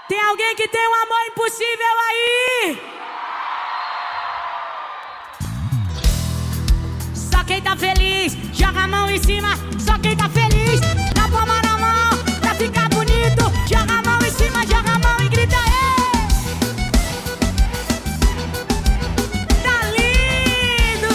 Tem alguém que tem um amor impossível aí? Só quem tá feliz, joga a mão em cima. Só quem tá feliz, dá palma na mão. Pra ficar bonito, joga a mão em cima, joga a mão e grita ei! Tá lindo!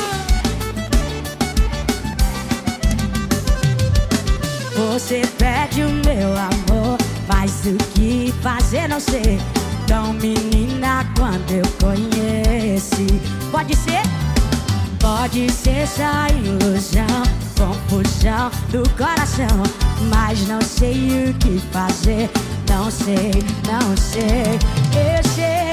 Você pede o meu amor, mas o que fazer não sei. Tão menina quando eu conheci. Pode ser? Pode ser só ilusão, confusão do coração, mas não sei o que fazer. Não sei, não sei. Eu sei